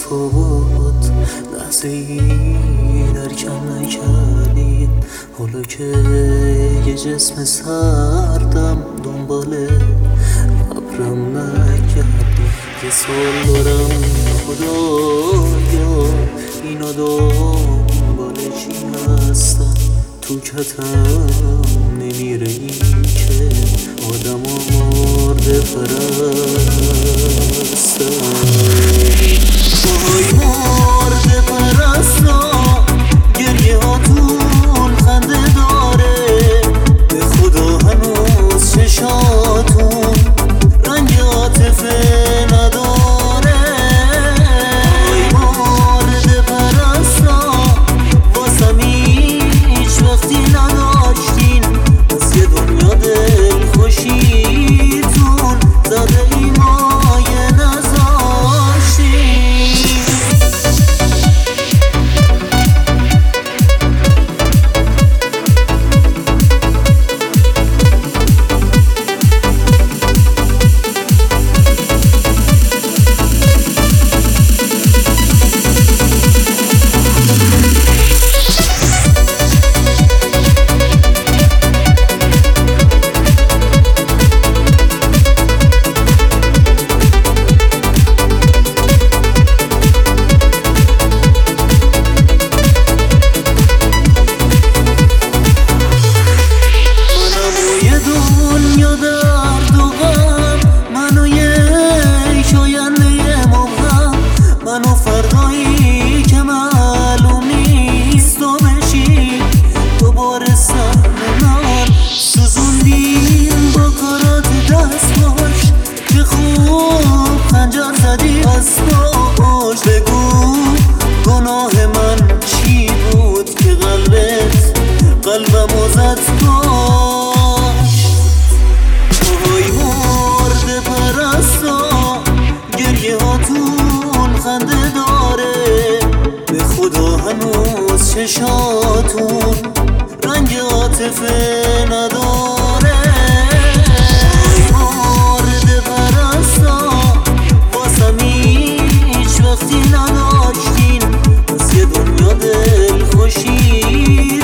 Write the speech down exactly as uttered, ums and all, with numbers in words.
تفاوت لحظه ای در کم نکردین. حالا که یه جسم سردم دنبال ابرم نکردین. یه سوال دارم خدایا، اینا دنبال چی هستن؟ تو کتم نمیره این که آدم ها مرده پرستن. وای مرده پرستان، گریه هاتون خنده داره. به خدا هنوز چشاتون رنگ عاطفه نداره. وای مرده پرستان، واسم هیچ وقتی نداشتین. از یه دنیا دل خوشیتون زده ای مایه نذاشتین. منو فردایی که معلوم نیست تو بشی دوباره سهم من سوزوندیم با کارات دست باش که خوب خنجر زدی از باش. بگو گناه من چی بود که قلبت قلبمو زد باش. وای مرده پرستان، گریه هاتون خنده داره. به خدا هنوز چشاتون رنگ عاطفه نداره. وای مرده پرستان، واسم هیچ وقتی نداشتین. از یه دنیا دل خوشی